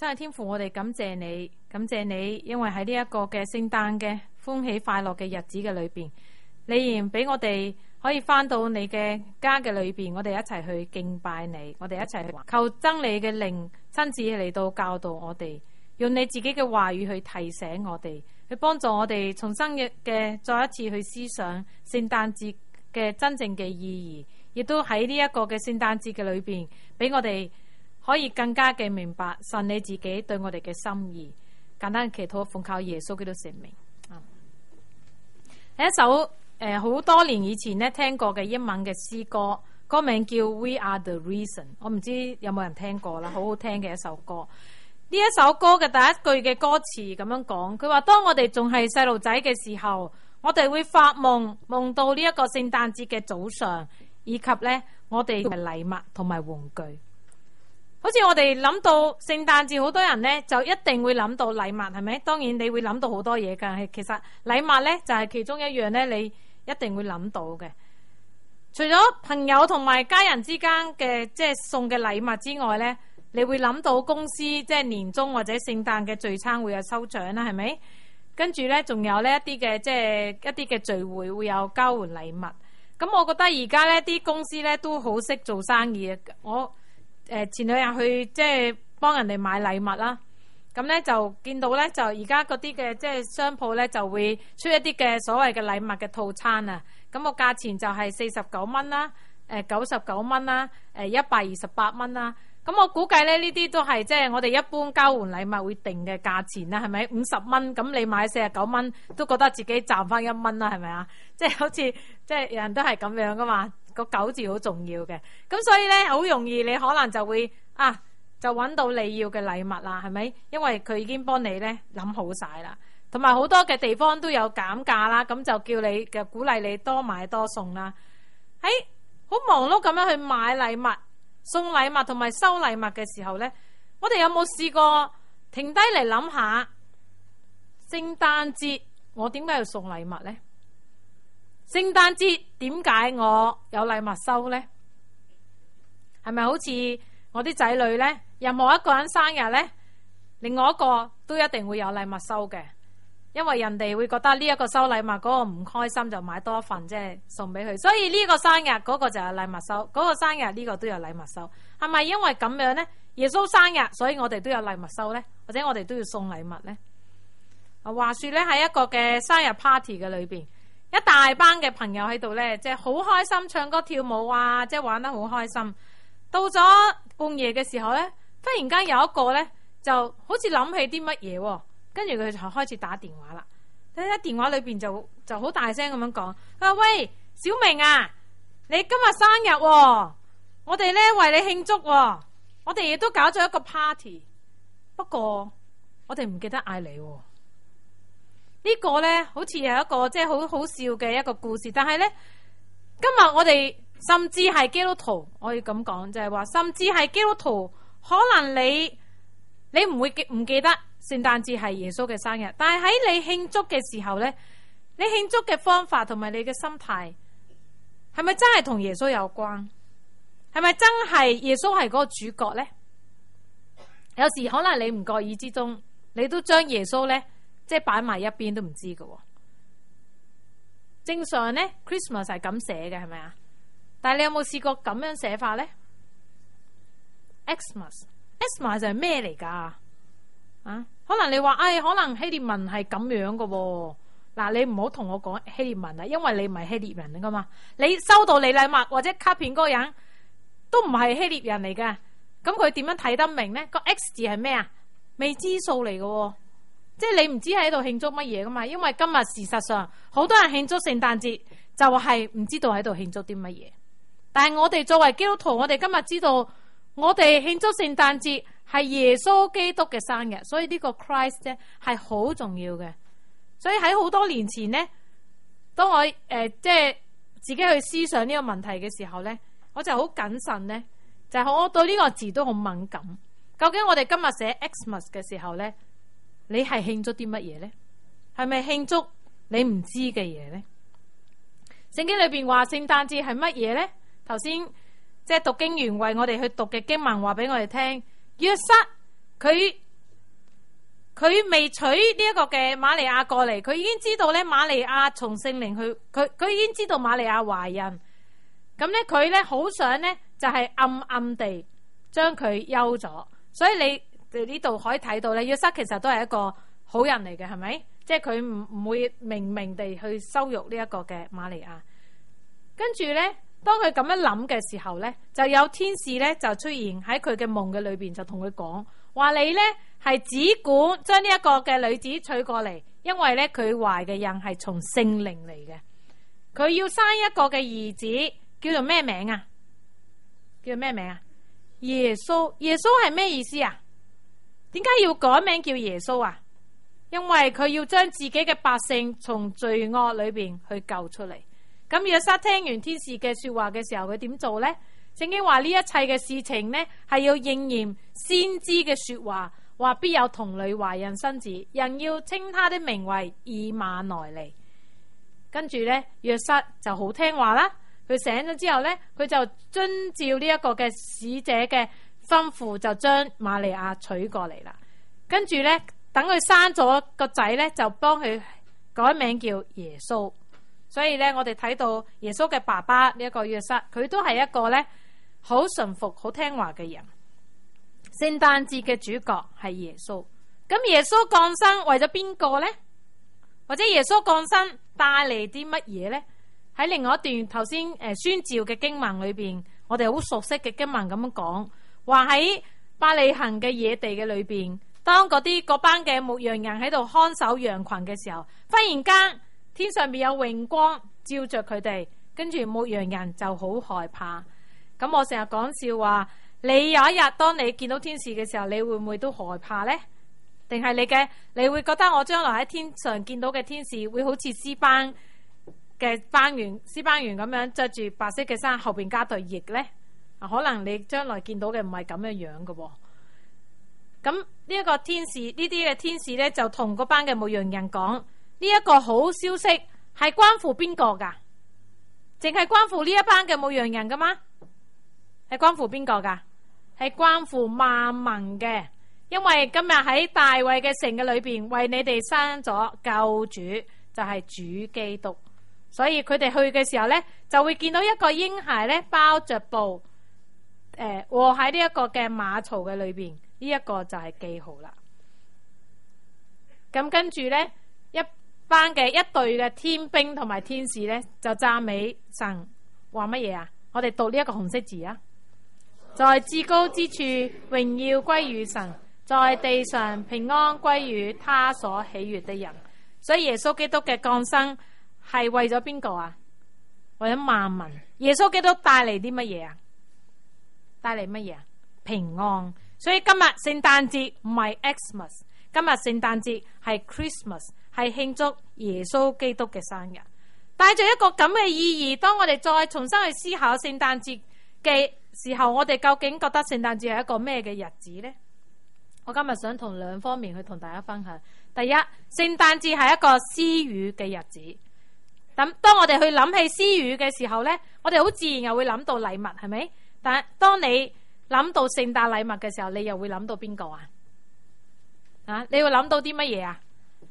真係天父，我哋感謝你，感謝你，因為喺呢一個嘅聖誕嘅歡喜快樂嘅日子嘅裏邊，你仍然俾我哋可以翻到你嘅家嘅裏邊，我哋一齊去敬拜你，我哋一齊去求真理嘅靈親自嚟到教導我哋，用你自己嘅話語去提醒我哋，去幫助我哋重新嘅再一次去思想聖誕節嘅真正嘅意義，亦都喺呢一個嘅聖誕節嘅裏邊，俾我哋可以更加嘅明白神你自己對我哋嘅心意。簡單嘅祈禱，奉靠耶穌基督聖名。係一首好多年以前咧聽過嘅英文嘅詩歌，歌名叫 We Are The Reason。我唔知有冇人聽過啦，好好聽嘅一首歌。呢一首歌嘅第一句嘅歌詞咁樣講，佢話當我哋仲係細路仔嘅時候，我哋會發夢，夢到呢一個聖誕節嘅早上，以及呢我哋嘅禮物同埋玩具。好似我哋諗到聖誕節，好多人呢就一定會諗到禮物，係咪？當然你會諗到好多嘢㗎，其實禮物呢就係其中一樣呢，你一定會諗到嘅。除咗朋友同埋家人之間嘅即係送嘅禮物之外呢，你會諗到公司即係年終或者聖誕嘅聚餐會有抽獎啦，係咪？跟住呢仲有呢一啲嘅即係一啲嘅聚會會有交換禮物。咁我覺得而家呢啲公司呢都好識做生意。我前兩日去即係幫人哋買禮物啦，咁咧就見到咧就而家嗰啲嘅即係商鋪咧就會出一啲嘅所謂嘅禮物嘅套餐啊，咁個價錢就係49蚊啦，99蚊啦，128蚊啦。咁我估計咧呢啲都係即係我哋一般交換禮物會定嘅價錢啦，係咪50蚊？咁你買49蚊都覺得自己賺翻1蚊啦，係咪啊？即係好似即係人都係咁樣噶嘛。個9字好重要嘅，咁所以咧好容易你可能就會就揾到你要嘅禮物啦，係咪？因為佢已經幫你咧諗好晒啦，同埋好多嘅地方都有減價啦，咁就叫你嘅鼓勵你多買多送啦。喺好忙碌咁樣去買禮物、送禮物同埋收禮物嘅時候咧，我哋有冇試過停低嚟諗下聖誕節我點解要送禮物咧？聖誕節點解我有禮物收呢？係咪好似我啲仔女呢？任何一個人生日呢，另外一個都一定會有禮物收嘅，因為人哋會覺得呢一個收禮物嗰個唔開心，就買多一份即係送俾佢，所以呢個生日嗰個就有禮物收，嗰個生日呢個都有禮物收。係咪因為咁樣呢？耶穌生日，所以我哋都有禮物收呢？或者我哋都要送禮物呢？話說呢，喺一個嘅生日 party 嘅裏邊，一大班嘅朋友喺度呢，即係好開心，唱歌跳舞啊，即係玩得好開心。到咗半夜嘅時候呢，忽然間有一個呢，就好似諗起啲乜嘢，跟住佢就開始打電話啦。喺電話裏邊就好大聲咁樣講：啊喂，小明啊，你今日生日喎，我哋呢為你慶祝喎，我哋亦都搞咗一個 party， 不過我哋唔記得嗌你喎。呢個呢，好似有一個即係好好笑嘅一個故事，但係呢，今日我哋甚至係基督徒，我要咁講就係話，甚至係基督徒，可能你唔會唔記得聖誕節係耶穌嘅生日，但係喺你慶祝嘅時候呢，你慶祝嘅方法同埋你嘅心態，係咪真係同耶穌有關？係咪真係耶穌係嗰個主角呢？有時可能你唔覺意之中，你都將耶穌呢，即係擺埋一邊都唔知㗎。正常呢 Christmas 係咁寫嘅，係咪啊？但係你有冇試過咁樣寫法呢？ Xmas 就係咩嚟噶？可能你話可能希臘文係咁樣㗎。嗱，你唔好同我講希臘文啊，因為你唔係希臘人噶嘛。你收到你禮物或者卡片嗰個人都唔係希臘人嚟嘅，咁佢點樣睇得明呢？個 X 字係咩啊？未知數嚟嘅。即係你唔知喺度慶祝乜嘢噶嘛？因為今日事實上好多人慶祝聖誕節，就係唔知道喺度慶祝啲乜嘢。但係我哋作為基督徒，我哋今日知道我哋慶祝聖誕節係耶穌基督嘅生日，所以呢個 Christ 咧係好重要嘅。所以喺好多年前呢，當我即係自己去思想呢個問題嘅時候呢，我就好謹慎呢，就係我對呢個字都好敏感。究竟我哋今日寫 Xmas 嘅時候呢，你係慶祝啲乜嘢呢？係咪慶祝你唔知嘅嘢呢？聖經裏邊話聖誕節係乜嘢呢？頭先即係讀經員為我哋去讀嘅經文話俾我哋聽，約瑟佢佢未娶呢一個嘅瑪利亞過嚟，佢已經知道咧瑪利亞從聖靈去，佢已經知道瑪利亞懷孕。咁咧佢咧好想咧就係暗暗地將佢休咗。所以你哋呢度可以睇到咧，約瑟其實都係一個好人嚟嘅，係咪？即係佢唔會明明地去羞辱呢一個嘅瑪利亞。跟住咧，當佢咁樣諗嘅時候咧，就有天使咧就出現喺佢嘅夢嘅裏邊，就同佢講話：你咧係只管將呢一個嘅女子娶過嚟，因為咧佢懷嘅孕係從聖靈嚟嘅。佢要生一個嘅兒子，叫做咩名啊？叫做咩名啊？耶穌。耶穌係咩意思啊？點解要改名叫耶穌啊？因為佢要將自己嘅百姓從罪惡裏邊去救出嚟。咁約瑟聽完天使嘅說話嘅時候，佢點做呢？聖經話呢一切嘅事情呢，係要應驗先知嘅說話，話必有童女懷孕生子，人要稱他的名為以馬內利。跟住呢，約瑟就好聽話啦。佢醒咗之後呢，佢就遵照呢一個嘅使者嘅吩咐，就將瑪利亞娶過嚟啦。跟住呢，等佢生咗個仔呢，就幫佢改名叫耶穌。所以咧，我哋睇到耶穌嘅爸爸呢一個約瑟，佢都係一個咧好順服、好聽話嘅人。聖誕節嘅主角係耶穌。咁耶穌降生為咗邊個呢？或者耶穌降生帶嚟啲乜嘢呢？喺另外一段頭先宣召嘅經文裏邊，我哋好熟悉嘅經文咁樣講，話喺伯利恆嘅野地嘅裏邊，當嗰班嘅牧羊人喺度看守羊群嘅時候，忽然間天上面有榮光照着佢哋，跟住牧羊人就好害怕。咁我成日講笑話，你有一日當你見到天使嘅時候，你會唔會都害怕呢？定係你會覺得我將來喺天上見到嘅天使會好似詩班嘅班員咁樣着住白色嘅衫，後邊加對翼呢？可能你將來見到嘅唔係咁嘅樣嘅。咁呢一個天使，呢啲嘅天使呢，就同嗰班嘅牧羊人講。呢一個好消息係關乎邊個噶？淨係關乎呢一班嘅牧羊人噶嗎？係關乎邊個噶？係關乎萬民嘅，因為今日喺大衛嘅城嘅裏邊，為你哋生咗救主，就係主基督。所以佢哋去嘅時候呢，就會見到一個嬰孩呢，包着布，臥喺呢一個嘅馬槽嘅裏邊。呢一個就係記號啦。咁跟住呢，一隊嘅天兵同埋天使呢，就讚美神，話乜嘢啊？我哋讀呢一個紅色字啊，在至高之處榮耀歸於神，在地上平安歸於他所喜悅的人。所以耶穌基督嘅降生係為咗邊個啊？為咗萬民。耶穌基督帶嚟啲乜嘢啊？帶嚟乜嘢啊？平安。所以今日聖誕節唔係 Xmas， 今日聖誕節係 Christmas， 係慶祝耶穌基督嘅生日，帶住一個咁嘅意義。當我哋再重新去思考聖誕節嘅時候，我哋究竟覺得聖誕節係一個咩嘅日子呢？我今日想從兩方面去同大家分享。第一，聖誕節係一個施予嘅日子。咁當我哋去諗起施予嘅時候呢，我哋好自然又會諗到禮物，係咪？但係當你諗到聖誕禮物嘅時候，你又會諗到邊個啊？你會諗到啲乜嘢啊？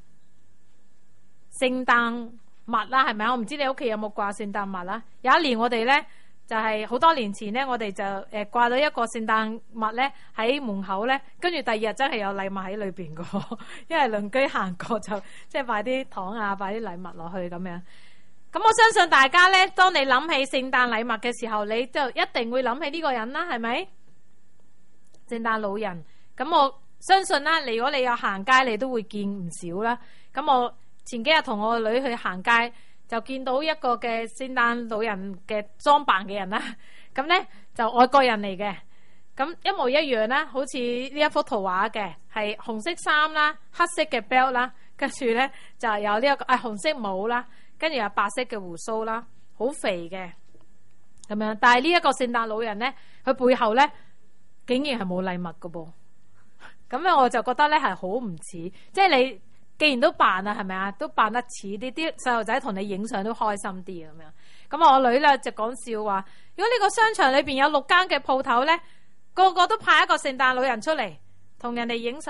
聖誕襪啦，係咪啊？我唔知你屋企有冇掛聖誕襪啦。有一年我哋咧就係好多年前咧，我哋就掛咗一個聖誕襪咧喺門口咧，跟住第二日真係有禮物喺裏邊噶，因為鄰居行過就即係擺啲糖啊，擺啲禮物落去咁樣。咁我相信大家咧，當你諗起聖誕禮物嘅時候，你就一定會諗起呢個人啦，係咪？聖誕老人。咁我相信啦，如果你有行街，你都會見唔少啦。咁我前幾日同我個女去行街，就見到一個嘅聖誕老人嘅裝扮嘅人啦。咁咧就外國人嚟嘅，咁一模一樣啦，好似呢一幅圖畫嘅，係紅色衫啦，黑色嘅 belt 啦，跟住咧就有呢一個紅色帽啦，跟住有白色嘅鬍鬚啦，好肥嘅咁樣。但係呢一個聖誕老人咧，佢背後咧竟然係冇禮物噶噃。咁咧我就覺得咧係好唔似，即係你既然都扮啦，係咪啊？都扮得似啲細路仔同你影相都開心啲咁樣。咁我女咧就講笑話，如果呢個商場裏邊有6間嘅鋪頭咧，個個都派一個聖誕老人出嚟同人哋影相，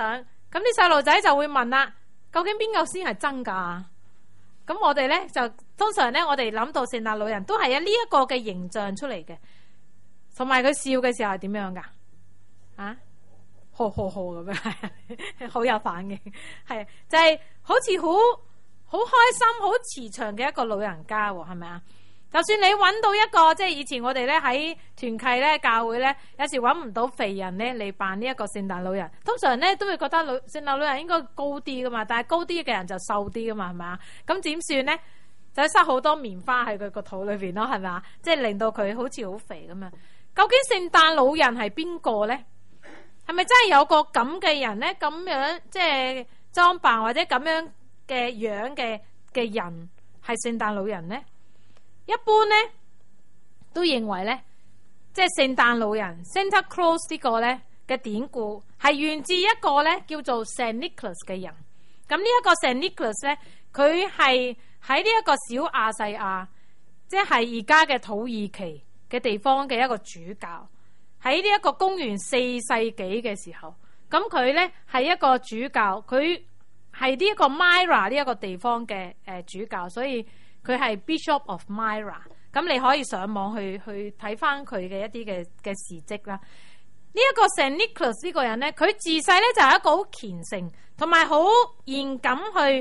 咁啲細路仔就會問啦，究竟邊個先係真㗎？咁我哋咧就通常咧，我哋諗到聖誕老人都係有呢一個嘅形象出嚟嘅，同埋佢笑嘅時候係點樣㗎？啊，呵呵呵咁樣，好有反應，係就係好似好開心、好慈祥嘅一個老人家喎，係咪啊？就算你揾到一個，即係以前我哋咧喺團契咧、教會咧，有時揾唔到肥人咧嚟扮呢一個聖誕老人，通常咧都會覺得聖誕老人應該高啲噶嘛，但係高啲嘅人就瘦啲噶嘛，係咪啊？咁點算咧？就塞好多棉花喺佢個肚裏邊咯，係咪啊？即係令到佢好似好肥咁樣。究竟聖誕老人係邊個咧？係咪真係有個咁嘅人咧？咁樣即係裝扮或者咁樣嘅樣嘅人係聖誕老人咧？一般咧都認為咧，即係聖誕老人 Santa Claus 呢個咧嘅典故係源自一個咧叫做 Saint Nicholas 嘅人。咁呢一個 Saint Nicholas 咧，佢係喺呢一個小亞細亞，即係而家嘅土耳其嘅地方嘅一個主教。喺呢一個公元4世紀嘅時候，咁佢咧係一個主教，佢係呢一個 Myra 呢一個地方嘅主教，所以佢係 Bishop of Myra。咁你可以上網去睇翻佢嘅一啲嘅事蹟啦。呢一個 Saint Nicholas 呢個人咧，佢自細咧就係一個好虔誠同埋好嚴謹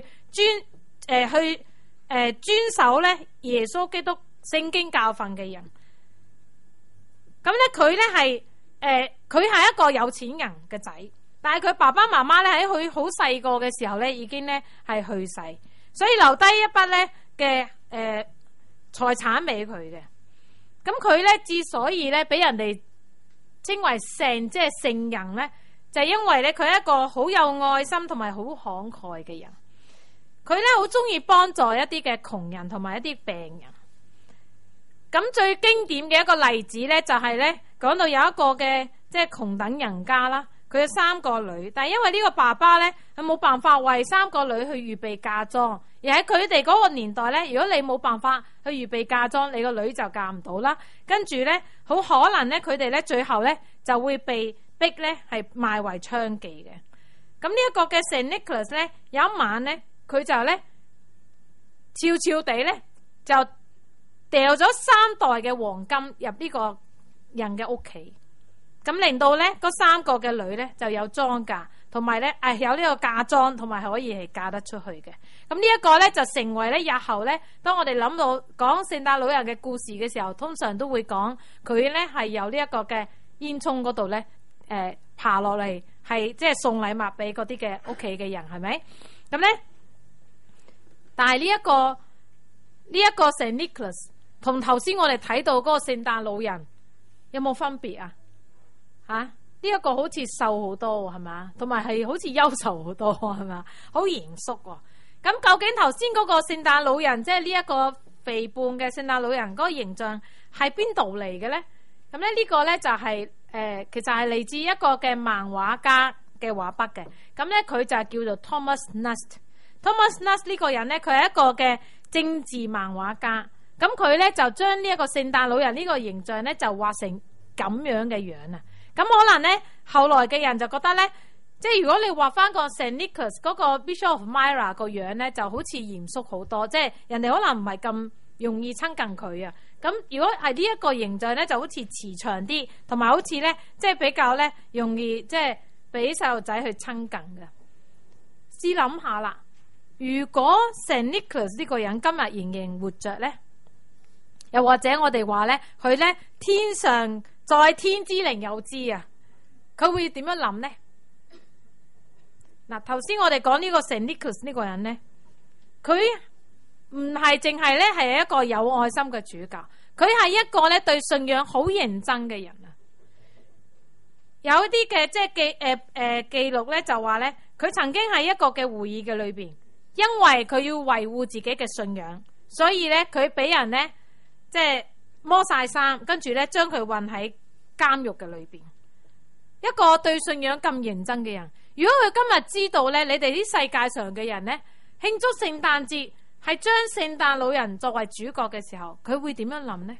去遵守咧耶穌基督聖經教訓嘅人。咁咧佢咧係佢係一個有錢人嘅仔，但係佢爸爸媽媽咧喺佢好細個嘅時候咧已經咧係去世，所以留低一筆咧嘅財產俾佢嘅。咁佢咧之所以咧俾人哋稱為聖，即係聖人咧，就係因為咧佢係一個好有愛心同埋好慷慨嘅人。佢咧好中意幫助一啲嘅窮人同埋一啲病人。咁最經典嘅一個例子咧，就係咧講到有一個嘅即係窮等人家啦，佢有3個女，但係因為呢個爸爸咧，佢冇辦法為3個女去預備嫁妝，而喺佢哋嗰個年代咧，如果你冇辦法去預備嫁妝，你個女就嫁唔到啦。跟住咧，好可能咧，佢哋咧最後咧就會被逼咧係賣為娼妓嘅。咁呢一個嘅 Saint Nicholas 咧，有一晚咧，佢就咧悄悄地咧就掉咗3袋嘅黃金入呢個人嘅屋企，咁令到咧嗰3個嘅女咧就有莊嫁，同埋咧有呢個嫁妝，同埋可以係嫁得出去嘅。咁呢一個咧就成為咧日後咧，當我哋諗到講聖誕老人嘅故事嘅時候，通常都會講佢咧係由呢一個嘅煙囪嗰度咧爬落嚟，係即係送禮物俾嗰啲嘅屋企嘅人，係咪？咁咧，但係呢一個Saint Nicholas同頭先我哋睇到嗰個聖誕老人有冇分別啊？呢一個好似瘦好多係嘛，同埋係好似憂愁好多係嘛，好嚴肅喎。咁究竟頭先嗰個聖誕老人，即係呢一個肥胖嘅聖誕老人嗰個形象係邊度嚟嘅咧？咁咧呢個咧就係其實係嚟自一個嘅漫畫家嘅畫筆嘅。咁咧佢就係叫做 Thomas Nast。Thomas Nast 呢個人咧，佢係一個嘅政治漫畫家。咁佢咧就將呢一個聖誕老人呢個形象咧就畫成咁樣嘅樣啊！咁可能咧後來嘅人就覺得咧，即係如果你畫翻個 Saint Nicholas 嗰個 Bishop of Myra 個樣咧，就好似嚴肅好多，即係人哋可能唔係咁容易親近佢啊。咁如果係呢一個形象咧，就好似慈祥啲，同埋好似咧即係比較咧容易即係俾細路仔去親近嘅。試諗下啦，如果 Saint Nicholas 呢個人今日仍然活着咧？又或者我哋話咧，佢咧天上在天之靈有知啊，佢會點樣諗咧？嗱，頭先我哋講呢個 Saint Nicholas 呢個人咧，佢唔係淨係咧係一個有愛心嘅主教，佢係一個咧對信仰好認真嘅人啊。有啲嘅即係記錄咧就話咧，佢曾經喺一個嘅會議嘅裏邊，因為佢要維護自己嘅信仰，所以咧佢俾人咧。即係摸晒衫，跟住咧將佢運喺監獄嘅裏邊。一個對信仰咁認真嘅人，如果佢今日知道咧，你哋啲世界上嘅人咧慶祝聖誕節係將聖誕老人作為主角嘅時候，佢會點樣諗呢？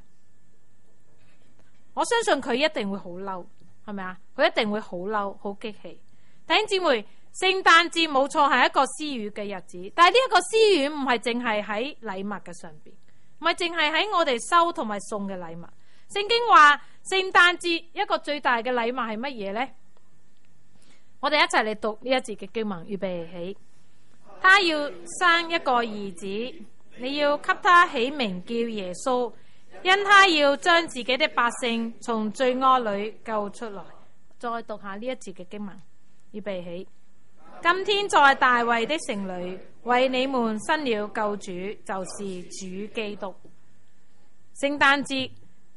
我相信佢一定會好嬲，係咪啊？佢一定會好嬲，好激氣。弟兄姊妹， 聖誕節冇錯係一個施予嘅日子，但係呢一個施予唔係淨係喺禮物嘅上邊，唔係淨係喺我哋收同埋送嘅禮物。聖經話聖誕節一個最大嘅禮物係乜嘢呢？我哋一齊嚟讀呢一節嘅經文，預備起。他要生一個兒子，你要給他起名叫耶穌，因他要將自己的百姓從罪惡裏救出來。再讀下呢一節嘅經文，預備起。今天在大衛的城裏為你們生了救主，就是主基督。聖誕節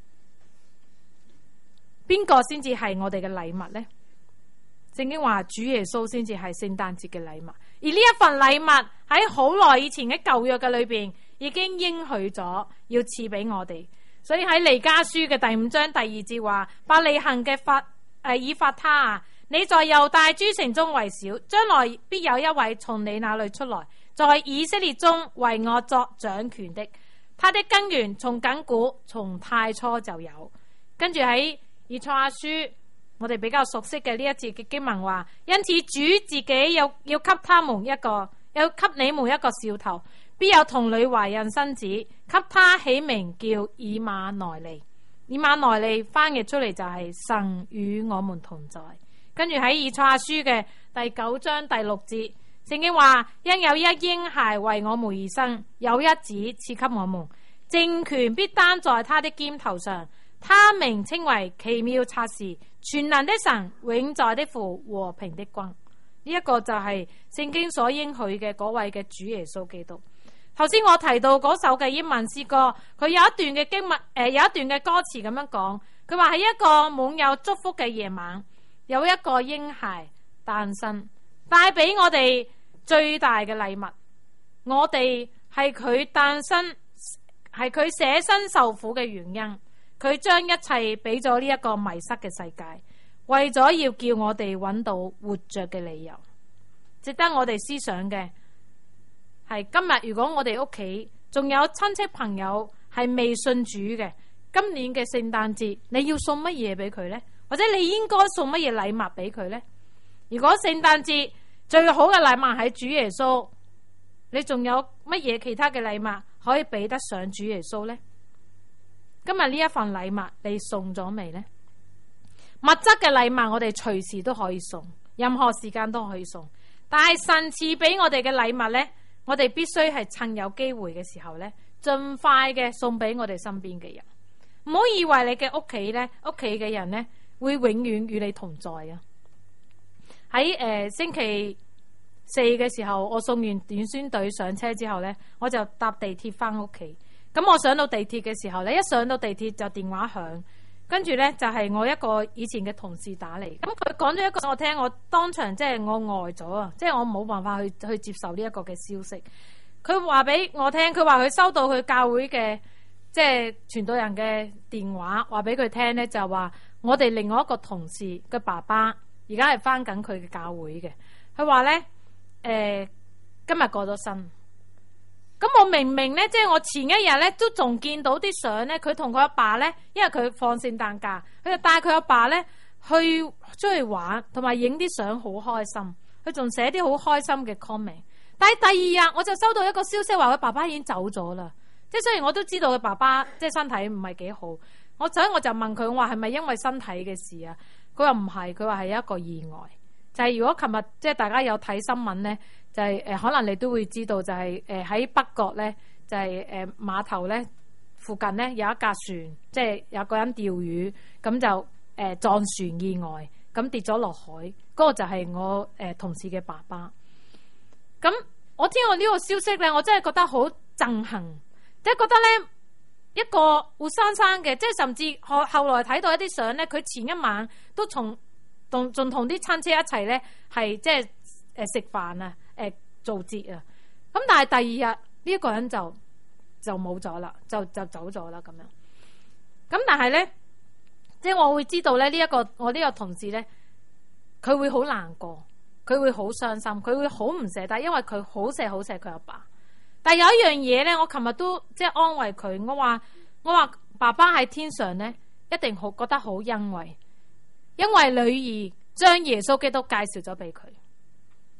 邊個先至係我哋嘅禮物呢？聖經話主耶穌先至係聖誕節嘅禮物，而呢一份禮物喺好耐以前嘅舊約嘅裏邊已經應許咗要賜俾我哋。所以喺彌迦書嘅第5章第2節話：伯利恆嘅以法他啊，你在猶大諸城中為小，將來必有一位從你那裏出來，在以色列中為我作掌權的。他的根源從亙古，從太初就有。跟住喺以賽亞書，我哋比較熟悉嘅呢一節嘅經文話：因此主自己要給他們一個，要給你們一個兆頭，必有童女懷孕生子，給他起名叫以馬內利。以馬內利翻譯出嚟就係神與我們同在。跟住喺以賽亞書嘅第9章第6節，聖經話：因有一嬰孩為我們而生，有一子賜給我們，政權必擔在他的肩頭上。他名稱為奇妙策士，全能的神，永在的父，和平的君。呢一個就係聖經所應許嘅嗰位嘅主耶穌基督。頭先我提到嗰首嘅英文詩歌，佢有一段嘅經文，有一段嘅歌詞咁樣講，佢話喺一個滿有祝福嘅夜晚，有一個嬰孩誕生，帶俾我哋最大嘅禮物。我哋係佢誕生，係佢捨身受苦嘅原因。佢將一切俾咗呢一個迷失嘅世界，為咗要叫我哋揾到活着嘅理由。值得我哋思想嘅係，今日如果我哋屋企仲有親戚朋友係未信主嘅，今年嘅聖誕節你要送乜嘢俾佢呢？或者你應該送乜嘢禮物俾佢呢？如果聖誕節最好嘅禮物係主耶穌，你仲有乜嘢其他嘅禮物可以比得上主耶穌呢？今日呢一份禮物你送咗未呢？物質嘅禮物我哋隨時都可以送，任何時間都可以送。但係神賜俾我哋嘅禮物呢，我哋必須係趁有機會嘅時候呢，盡快嘅送俾我哋身邊嘅人。唔好以為你嘅屋企呢，屋企嘅人呢會永遠與你同在啊！喺星期4嘅時候，我送完短宣隊上車之後呢，我就搭地鐵翻屋企。咁我上到地鐵嘅時候咧，一上到地鐵就電話響，跟住咧就係我一個以前嘅同事打嚟。咁佢講咗一個我聽，我當場即係我呆咗啊！即係我冇辦法去接受呢一個嘅消息。佢話俾我聽，佢話佢收到佢教會嘅即係傳道人嘅電話，話俾佢聽咧，就話我哋另外一個同事嘅爸爸而家係翻緊佢嘅教會嘅。佢話咧今日過咗身。咁我明明咧，即係我前一日咧都仲見到啲相咧，佢同佢阿爸咧，因為佢放聖誕假，佢就帶佢阿爸咧去出去玩，同埋影啲相，好開心。佢仲寫啲好開心嘅 comment。但係第二日我就收到一個消息，話佢爸爸已經走咗啦。即係雖然我都知道佢爸爸即係身體唔係幾好，所以我就問佢，我話係咪因為身體嘅事啊？佢話唔係，佢話係一個意外。就係如果琴日即係大家有睇新聞咧。就係可能你都會知道，就係喺北角咧，就係碼頭咧附近咧有一架船，即係有個人釣魚，咁就撞船意外，咁跌咗落海。嗰個就係我同事嘅爸爸。咁我聽過呢個消息咧，我真係覺得好震撼，即係覺得咧一個活生生嘅，即係甚至後來睇到一啲相咧，佢前一晚都仲同啲親戚一齊咧，係即係食飯啊。做節啊，咁但係第二日呢一個人就冇咗啦，就走咗啦咁樣。咁但係咧，即係我會知道咧我呢個同事咧，佢會好難過，佢會好傷心，佢會好唔捨得，因為佢好錫佢阿爸。但係有一樣嘢咧，我琴日都即係安慰佢，我話爸爸喺天上咧一定好覺得好欣慰，因為女兒將耶穌基督介紹咗俾佢。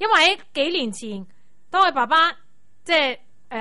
因為喺幾年前，當佢爸爸即係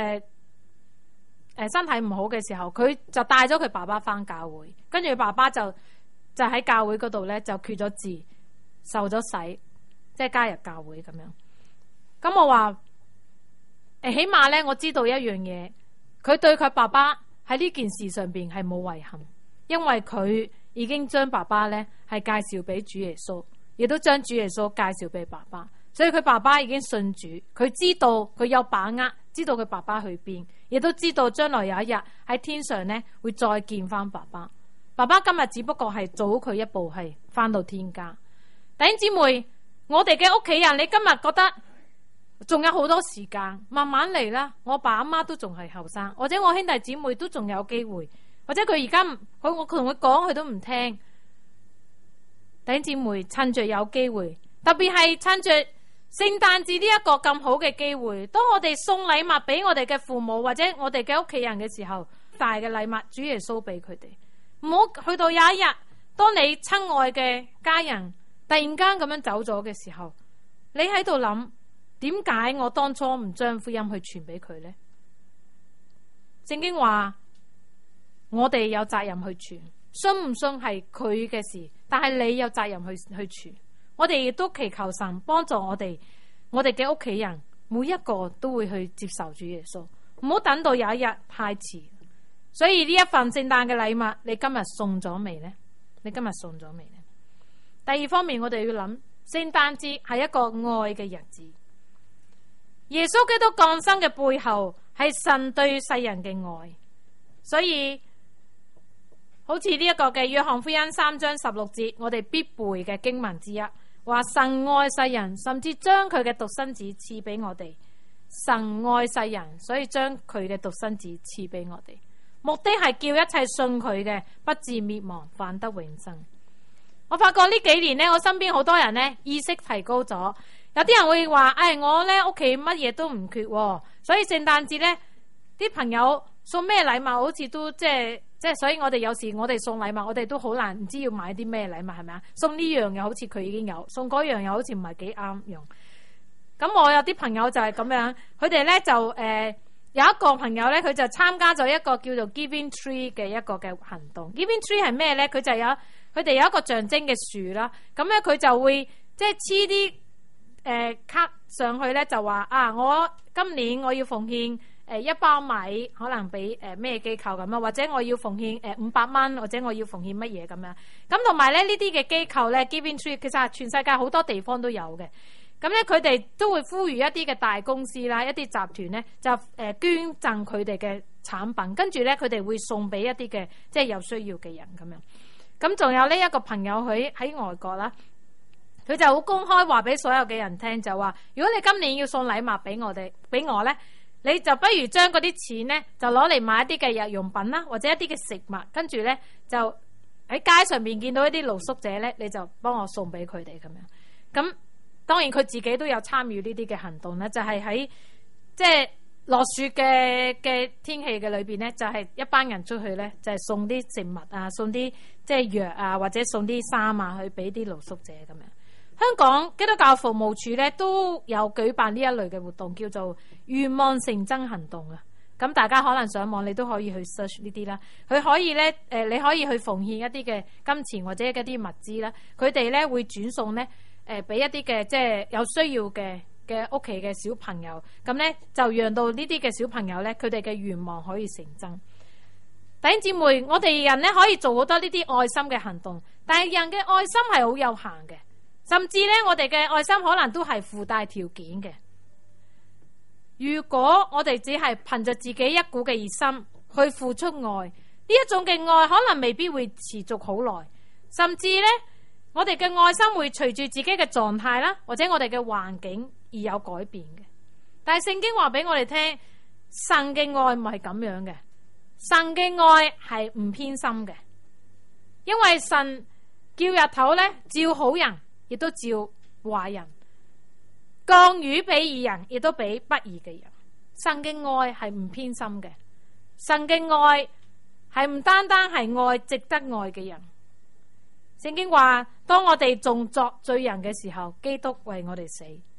身體唔好嘅時候，佢就帶咗佢爸爸翻教會，跟住爸爸就喺教會嗰度咧就決咗志，受咗洗，即係加入教會咁樣。咁我話起碼咧我知道一樣嘢，佢對佢爸爸喺呢件事上邊係冇遺憾，因為佢已經將爸爸咧係介紹俾主耶穌，亦都將主耶穌介紹俾爸爸，所以佢爸爸已經信主，佢知道佢有把握，知道佢爸爸去邊，亦都知道將來有一日喺天上咧會再見翻爸爸。爸爸今日只不過係早佢一步係翻到天家。弟兄姊妹，我哋嘅屋企人，你今日覺得仲有好多時間，慢慢嚟啦。我爸阿媽都仲係後生，或者我兄弟姊妹都仲有機會，或者佢而家我同佢講佢都唔聽。弟兄姊妹，趁着有機會，特別係趁着聖誕節呢一個咁好嘅機會，當我哋送禮物俾我哋嘅父母或者我哋嘅屋企人嘅時候，大嘅禮物主耶穌俾佢哋，唔好去到有一日，當你親愛嘅家人突然間咁樣走咗嘅時候，你喺度諗，點解我當初唔將福音去傳俾佢呢？聖經話我哋有責任去傳，信唔信係佢嘅事，但係你有責任去傳。我哋亦都祈求神幫助我哋嘅屋企人，每一個都會去接受主耶穌，唔好等到有一日太遲。所以呢一份聖誕嘅禮物，你今日送咗未呢？你今日送咗未呢？第二方面，我哋要諗聖誕節係一個愛嘅日子。耶穌基督降生嘅背後係神對世人嘅愛，所以好似呢一個嘅約翰福音3章16節，我哋必背嘅經文之一，話神愛世人，甚至將佢嘅獨生子賜俾我哋。神愛世人，所以將佢嘅獨生子賜俾我哋，目的係叫一切信佢嘅不至滅亡，反得永生。我發覺呢幾年呢，我身邊好多人呢意識提高咗，有啲人會話：我呢屋企乜嘢都唔缺，所以聖誕節呢啲朋友送咩禮物好似都即係，所以我哋有時我哋送禮物，我哋都好難唔知要買啲咩禮物，係咪啊？送呢樣又好似佢已經有，送嗰樣又好似唔係幾啱用。咁我有啲朋友就係咁樣，佢哋呢就有一個朋友呢，佢就參加咗一個叫做 Giving Tree 嘅一個嘅行動。Giving Tree 係咩呢？佢哋有一個象徵嘅樹啦，咁咧佢就會即係黐啲卡上去咧，就話我今年我要奉獻1包米，可能俾咩機構咁啊，或者我要奉獻500蚊，或者我要奉獻乜嘢咁樣。咁同埋咧呢啲嘅機構咧 Giving Tree 其實全世界好多地方都有嘅。咁咧佢哋都會呼籲一啲嘅大公司啦，一啲集團咧就捐贈佢哋嘅產品，跟住咧佢哋會送俾一啲嘅即係有需要嘅人咁樣。咁仲有呢一個朋友佢喺外國啦，佢就好公開話俾所有嘅人聽，就話如果你今年要送禮物俾我咧，你就不如將嗰啲錢咧就攞嚟買一啲嘅日用品啦，或者一啲嘅食物，跟住咧就喺街上面見到一啲露宿者咧，你就幫我送俾佢哋咁樣。咁當然佢自己都有參與呢啲嘅行動咧，就係喺即係落雪嘅天氣嘅裏邊咧，就係一班人出去咧，就係送啲食物啊，送啲即係藥啊，或者送啲衫啊，去俾啲露宿者咁樣。香港基督教服務處咧都有舉辦呢一類嘅活動，叫做願望成真行動啊。咁大家可能上網你都可以去 search 呢啲啦。佢可以咧你可以去奉獻一啲嘅金錢或者一啲物資啦。佢哋咧會轉送咧俾一啲嘅即係有需要嘅屋企嘅小朋友，咁咧就讓到呢啲嘅小朋友咧，佢哋嘅願望可以成真。弟兄姊妹，我哋人咧可以做好多呢啲愛心嘅行動，但係人嘅愛心係好有限嘅，甚至咧我哋嘅愛心可能都係附帶條件嘅。如果我哋只係憑着自己一股嘅熱心去付出愛，呢一種嘅愛可能未必會持續好耐，甚至咧我哋嘅愛心會隨住自己嘅狀態啦，或者我哋嘅環境而有改變嘅。但係聖經話俾我哋聽，神嘅愛唔係咁樣嘅，神嘅愛係唔偏心嘅，因為神叫日頭咧照好人，亦都照壞人，降雨俾義人，亦都俾不義嘅人。神嘅愛係唔偏心嘅，神嘅愛係唔單單係愛值得愛嘅人。聖經話，當我哋仲作罪人嘅時候，基督為我哋死。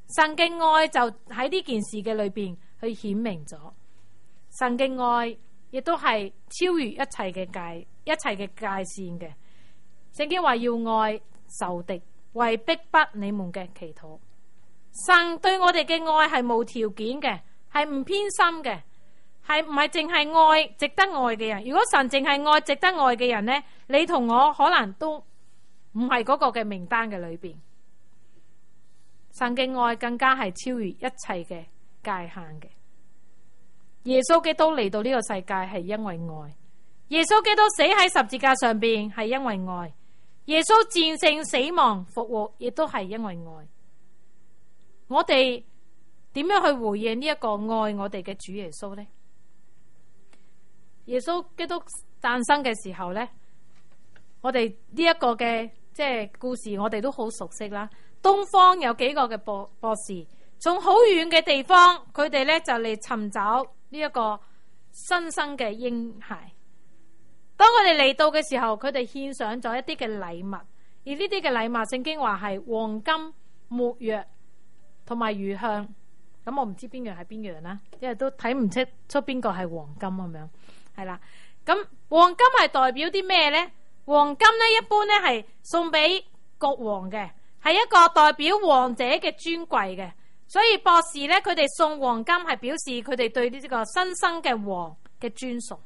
神嘅愛就喺呢件事嘅裏邊去顯明咗。神嘅愛亦都係超越一切嘅界線嘅。聖經話要愛仇敵，為逼迫你們嘅祈禱。神對我哋嘅愛係無條件嘅，係唔偏心嘅，係唔係淨係愛值得愛嘅人。如果神淨係愛值得愛嘅人呢，你同我可能都唔係嗰個嘅名單嘅裏邊。神嘅愛更加係超越一切嘅界限嘅。耶穌基督嚟到呢個世界係因為愛，耶穌基督死喺十字架上邊係因為愛，耶穌戰勝死亡復活亦都係因為愛。我哋點樣去回應呢一個愛我哋嘅主耶穌呢？耶穌基督誕生嘅時候呢，我哋呢一個嘅故事我哋都好熟悉啦。東方有幾個嘅博士從好遠嘅地方，佢哋呢就嚟尋找呢一個新生嘅嬰孩。當佢哋嚟到嘅時候，佢哋獻上咗一啲嘅禮物，而呢啲嘅禮物聖經話係黃金、沒藥同埋乳香。咁我唔知邊樣係邊樣啦，因為都睇唔出邊個係黃金咁樣，係啦。咁黃金係代表啲咩呢？黃金呢一般呢係送俾國王嘅，係一個代表王者嘅尊貴嘅。所以博士呢，佢哋送黃金係表示佢哋對呢個新生嘅王嘅尊崇。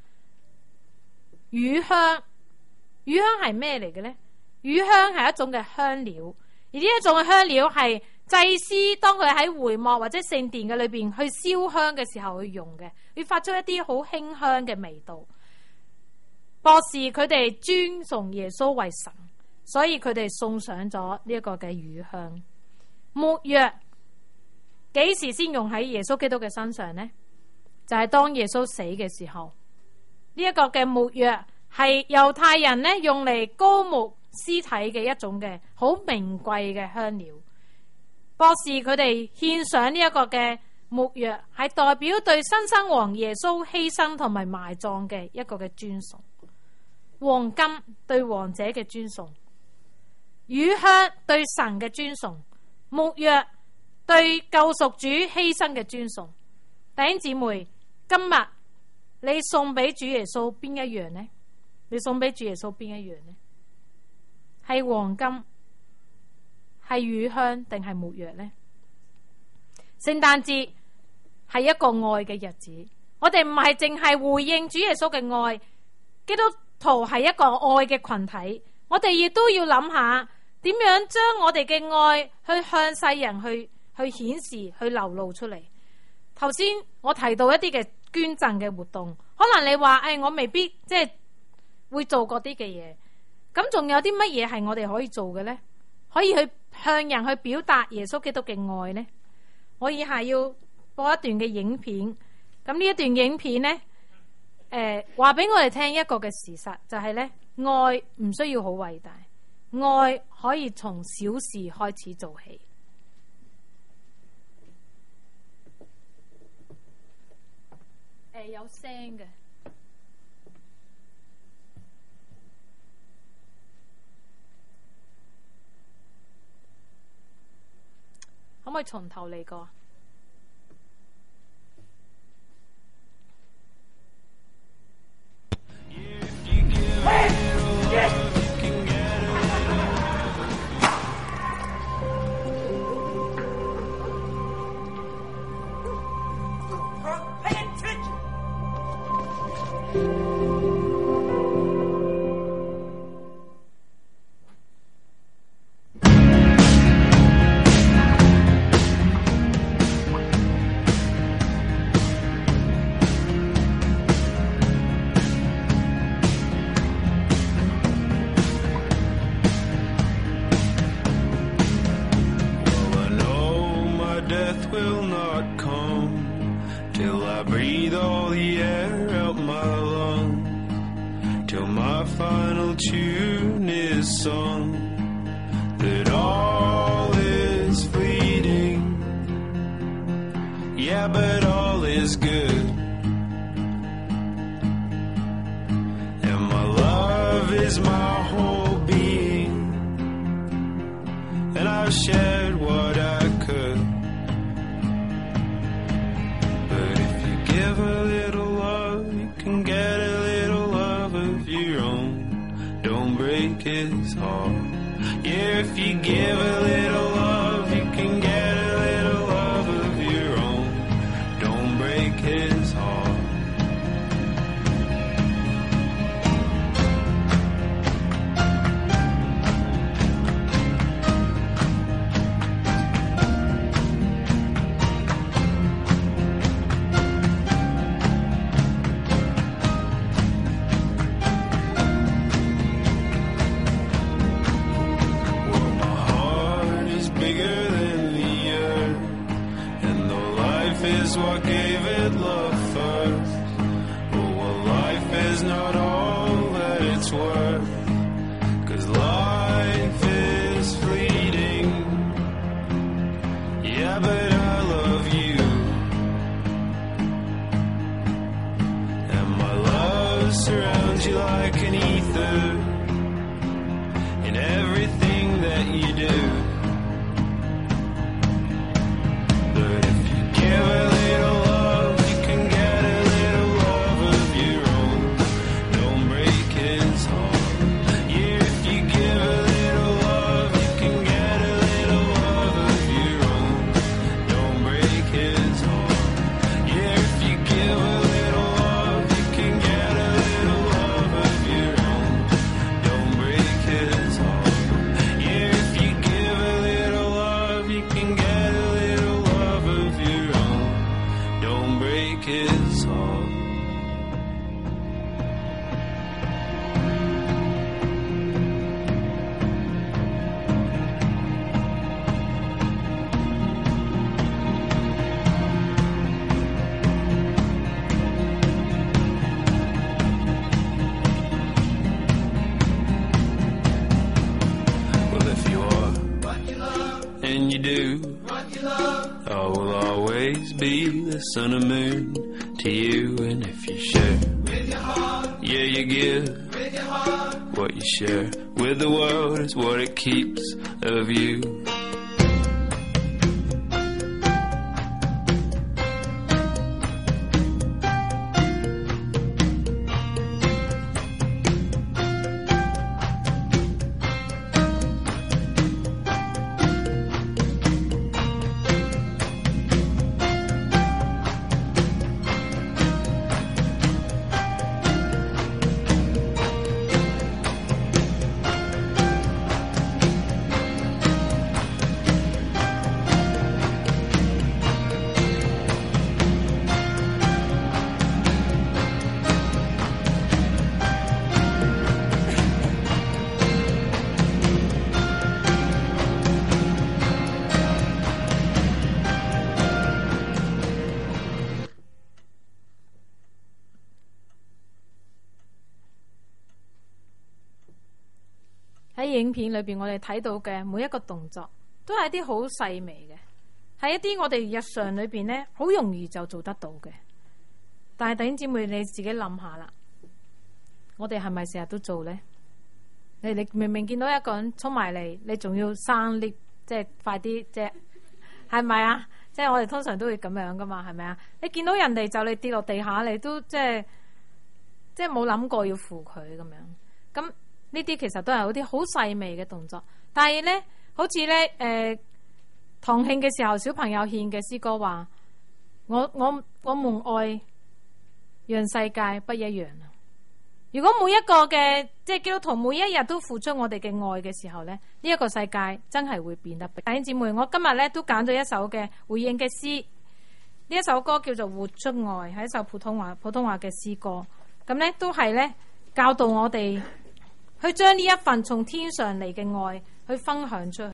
乳香係咩嚟嘅呢？乳香係一種嘅香料，而呢一種嘅香料係祭司當佢喺會幕或者聖殿嘅裏邊去燒香嘅時候去用嘅，會發出一啲好馨香嘅味道。博士佢哋尊崇耶穌為神，所以佢哋送上咗呢一個嘅乳香。沒藥幾時先用喺耶穌基督嘅身上呢？就係當耶穌死嘅時候。呢一個嘅沒藥係猶太人呢用嚟膏抹屍體嘅一種嘅好名貴嘅香料。博士佢哋獻上呢一個嘅沒藥，係代表對新生王耶穌犧牲同埋埋葬嘅一個嘅尊崇。黃金對王者嘅尊崇，乳香對神嘅尊崇，沒藥對救贖主犧牲嘅尊崇。弟兄姊妹，今日你送俾主耶穌邊一樣呢？你送俾主耶穌邊一樣呢？係黃金，係乳香，定係沒藥呢？聖誕節係一個愛嘅日子，我哋唔係淨係回應主耶穌嘅愛，基督徒係一個愛嘅群體，我哋亦都要諗下點樣將我哋嘅愛去向世人去顯示，去流露出嚟。頭先我提到一啲嘅捐贈嘅活動，可能你話我未必會做嗰啲嘅嘢，咁仲有啲乜嘢係我哋可以做嘅呢？可以去向人去表達耶穌基督嘅愛呢？我以下要播一段嘅影片，咁呢一段影片呢，話俾我哋聽一個嘅事實，就係呢：愛唔需要好偉大，愛可以從小事開始做起。有聲嘅，可唔可以從頭嚟過？ Shared what I could. break his heart. Yeah, if you give a little love, you can get a little love of your own. Don't break his heart. Is what gave it love first. Oh, well, life is not all that it's worth, 'cause life is fleeting. Yeah, but I love you, and my love surrounds you like an ether in everything that you do. But if you give a little love, you can get a little love of your own. Don't break his heart. Yeah, if you give a little love, you can get a little love of your own. Don't break his heart. Yeah, if you give a little love, you can get a little love of your own. Don't break his heart. Yeah, if you give a little love, you can get a little love of your own. Don't break his heart. Well, if you are what you love, and you do what you love, I will always be the sun and moon to you. And if you share with your heart, yeah, you give with your heart. What you share with the world is what it keeps of you. 喺影片裏邊，我哋睇到嘅每一個動作，都係一啲好細微嘅，係一啲我哋日常裏邊呢好容易就做得到嘅。但係弟兄姊妹，你自己諗下啦，我哋係咪成日都做呢？你明明見到一個人衝埋嚟，你仲要生 lift， 即係快啲，即係係咪啊？即係我哋通常都會咁樣噶嘛，係咪啊？你見到人哋就你跌落地下，你都即係冇諗過要扶佢咁樣。咁呢啲其實都係嗰啲好細微嘅動作，但係咧，好似咧堂慶嘅時候，小朋友獻嘅詩歌話：我們愛讓世界不一樣啊！如果每一個嘅即係基督徒每一日都付出我哋嘅愛嘅時候咧，呢一個世界真係會變得。弟兄姊妹，我今日咧都揀咗一首嘅回應嘅詩，呢一首歌叫做《活出愛》，係一首普通話嘅詩歌。咁咧都係咧教導我哋去將呢一份從天上嚟嘅愛去分享出去。